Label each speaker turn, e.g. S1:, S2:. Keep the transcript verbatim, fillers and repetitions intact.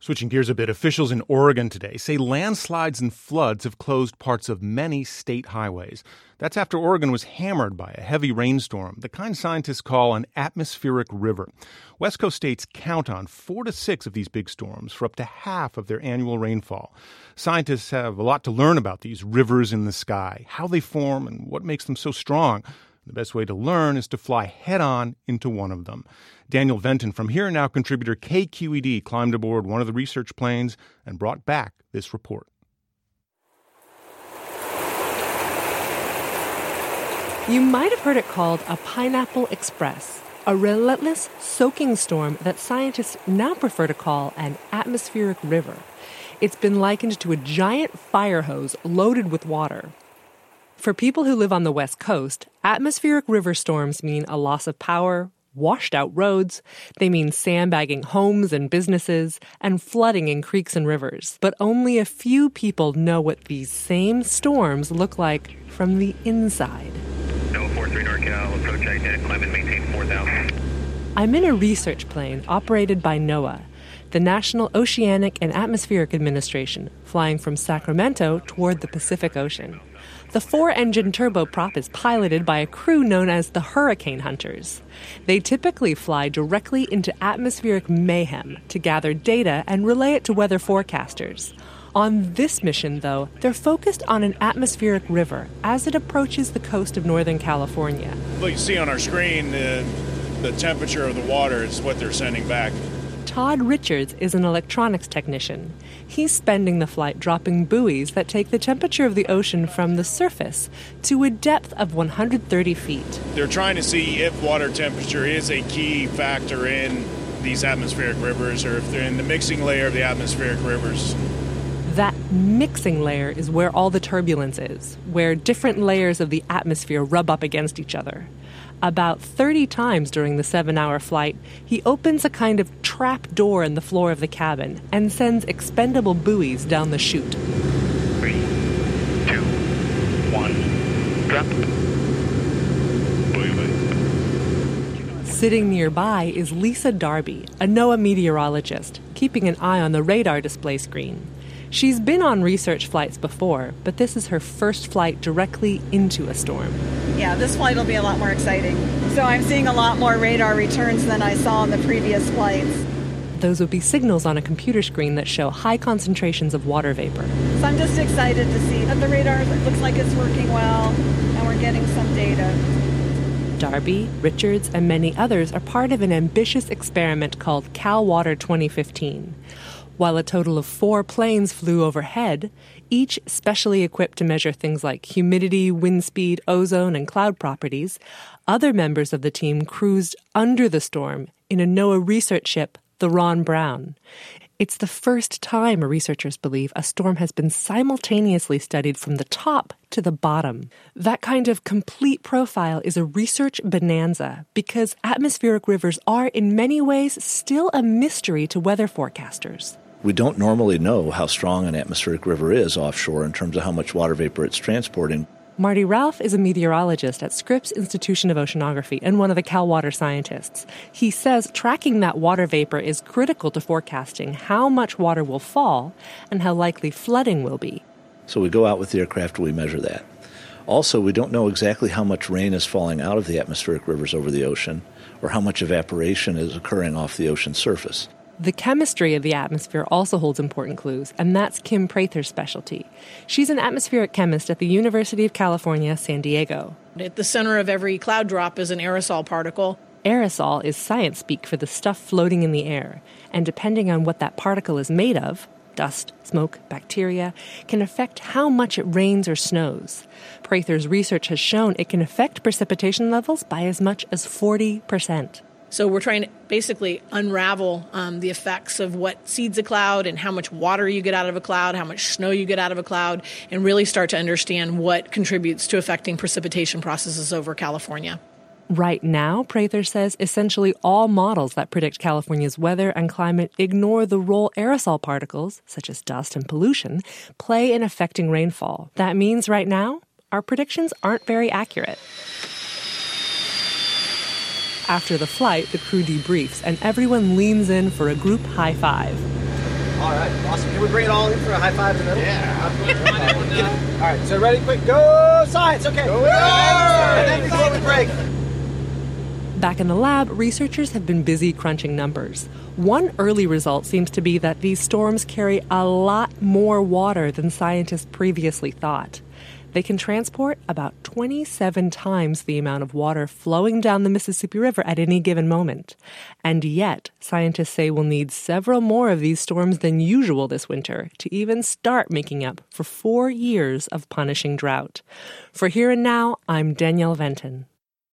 S1: Switching gears a bit, officials in Oregon today say landslides and floods have closed parts of many state highways. That's after Oregon was hammered by a heavy rainstorm, the kind scientists call an atmospheric river. West Coast states count on four to six of these big storms for up to half of their annual rainfall. Scientists have a lot to learn about these rivers in the sky, how they form, and what makes them so strong. The best way to learn is to fly head-on into one of them. Daniel Venton from Here and Now contributor K Q E D climbed aboard one of the research planes and brought back this report.
S2: You might have heard it called a Pineapple Express, a relentless, soaking storm that scientists now prefer to call an atmospheric river. It's been likened to a giant fire hose loaded with water. For people who live on the West Coast, atmospheric river storms mean a loss of power, washed-out roads. They mean sandbagging homes and businesses and flooding in creeks and rivers. But only a few people know what these same storms look like from the inside.
S3: No four three NorCal, approach I ten, climb and maintain four thousand.
S2: I'm in a research plane operated by NOAA, the National Oceanic and Atmospheric Administration, flying from Sacramento toward the Pacific Ocean. The four-engine turboprop is piloted by a crew known as the Hurricane Hunters. They typically fly directly into atmospheric mayhem to gather data and relay it to weather forecasters. On this mission, though, they're focused on an atmospheric river as it approaches the coast of Northern California.
S4: Look, you see on our screen, the, the temperature of the water is what they're sending back.
S2: Todd Richards is an electronics technician. He's spending the flight dropping buoys that take the temperature of the ocean from the surface to a depth of one hundred thirty feet.
S4: They're trying to see if water temperature is a key factor in these atmospheric rivers, or if they're in the mixing layer of the atmospheric rivers.
S2: That mixing layer is where all the turbulence is, where different layers of the atmosphere rub up against each other. About thirty times during the seven-hour flight, he opens a kind of trap door in the floor of the cabin and sends expendable buoys down the chute.
S3: Three, two, one, drop. Buoy, buoy.
S2: Sitting nearby is Lisa Darby, a NOAA meteorologist, keeping an eye on the radar display screen. She's been on research flights before, but this is her first flight directly into a storm.
S5: Yeah, this flight will be a lot more exciting. So I'm seeing a lot more radar returns than I saw in the previous flights.
S2: Those would be signals on a computer screen that show high concentrations of water vapor.
S5: So I'm just excited to see that the radar looks like it's working well and we're getting some data.
S2: Darby, Richards, and many others are part of an ambitious experiment called CalWater twenty fifteen. While a total of four planes flew overhead, each specially equipped to measure things like humidity, wind speed, ozone, and cloud properties, other members of the team cruised under the storm in a NOAA research ship, the Ron Brown. It's the first time, researchers believe, a storm has been simultaneously studied from the top to the bottom. That kind of complete profile is a research bonanza because atmospheric rivers are, in many ways, still a mystery to weather forecasters.
S6: We don't normally know how strong an atmospheric river is offshore in terms of how much water vapor it's transporting.
S2: Marty Ralph is a meteorologist at Scripps Institution of Oceanography and one of the CalWater scientists. He says tracking that water vapor is critical to forecasting how much water will fall and how likely flooding will be.
S6: So we go out with the aircraft and we measure that. Also, we don't know exactly how much rain is falling out of the atmospheric rivers over the ocean or how much evaporation is occurring off the ocean surface.
S2: The chemistry of the atmosphere also holds important clues, and that's Kim Prather's specialty. She's an atmospheric chemist at the University of California, San Diego.
S7: At the center of every cloud drop is an aerosol particle.
S2: Aerosol is science speak for the stuff floating in the air, and depending on what that particle is made of, dust, smoke, bacteria, can affect how much it rains or snows. Prather's research has shown it can affect precipitation levels by as much as forty percent.
S7: So we're trying to basically unravel um, the effects of what seeds a cloud and how much water you get out of a cloud, how much snow you get out of a cloud, and really start to understand what contributes to affecting precipitation processes over California.
S2: Right now, Prather says, essentially all models that predict California's weather and climate ignore the role aerosol particles, such as dust and pollution, play in affecting rainfall. That means right now, our predictions aren't very accurate. After the flight, the crew debriefs, and everyone leans in for a group high five.
S8: All right, awesome. Can we bring it all in for a high five in the middle? Yeah. All right, so ready, quick, go science. Okay. Go, go! And then before we break.
S2: Back in the lab, researchers have been busy crunching numbers. One early result seems to be that these storms carry a lot more water than scientists previously thought. They can transport about twenty-seven times the amount of water flowing down the Mississippi River at any given moment. And yet, scientists say we'll need several more of these storms than usual this winter to even start making up for four years of punishing drought. For Here and Now, I'm Danielle Venton.